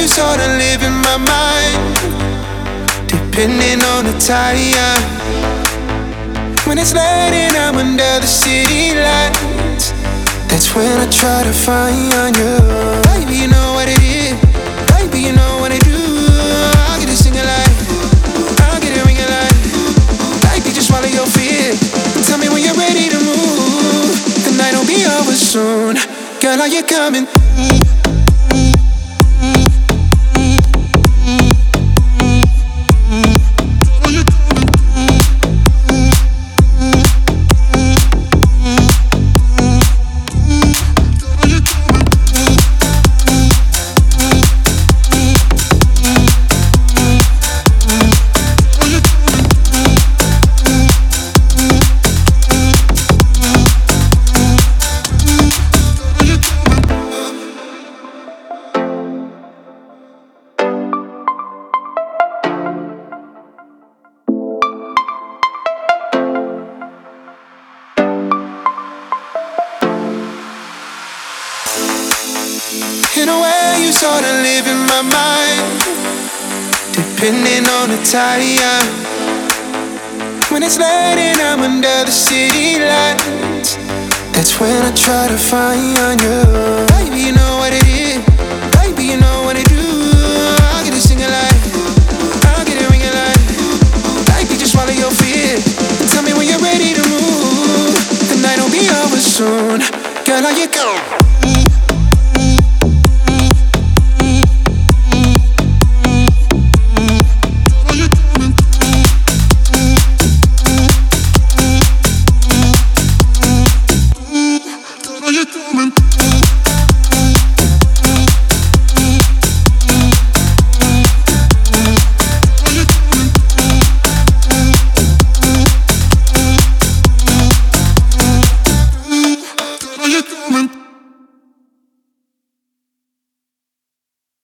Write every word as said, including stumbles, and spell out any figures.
you sort of live in my mind, depending on the time. When it's late and I'm under the city lights, that's when I try to find you. Baby, you know what it is. Baby, you know what I do. I'll get it singing like, I'll get it ringing like, baby, just swallow your fear. Tell me when you're ready to move. The night will be over soon. Girl, are you coming? In a way, you sort of live in my mind, depending on the time. When it's late and I'm under the city lights, that's when I try to find you. Baby, you know what it